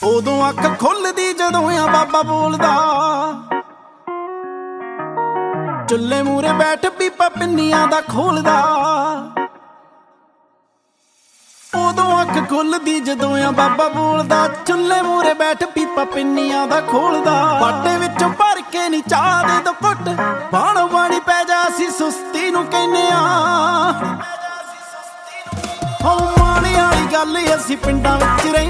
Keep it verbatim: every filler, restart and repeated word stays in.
ਉਦੋਂ ਅੱਖ ਖੁੱਲਦੀ ਜਦੋਂ ਆ ਬਾਬਾ ਬੋਲਦਾ, ਚੁੱਲ੍ਹੇ ਮੂਰੇ ਬੈਠ ਪੀਪਾ ਪਿੰਨੀਆਂ ਦਾ ਖੋਲਦਾ। ਉਦੋਂ ਅੱਖ ਖੁੱਲਦੀ ਜਦੋਂ ਆ ਬਾਬਾ ਬੋਲਦਾ, ਚੁੱਲ੍ਹੇ ਮੂਰੇ ਬੈਠ ਪੀਪਾ ਪਿੰਨੀਆਂ ਦਾ ਖੋਲਦਾ। ਬਾਟੇ ਵਿੱਚੋਂ ਭਰ ਕੇ ਨੀ ਚਾਹ ਦੇ ਦੋ ਘੁੱਟ, ਬਾਣੋ ਬਾਣੀ ਪੈ ਜਾ ਅਸੀਂ ਸੁਸਤੀ ਨੂੰ ਕਹਿੰਦੇ ਆ। ਹੋ ਮਾਣੇ ਵਾਲੀ ਗੱਲ ਅਸੀਂ ਪਿੰਡਾਂ ਵਿੱਚ ਰਹਿੰਦੇ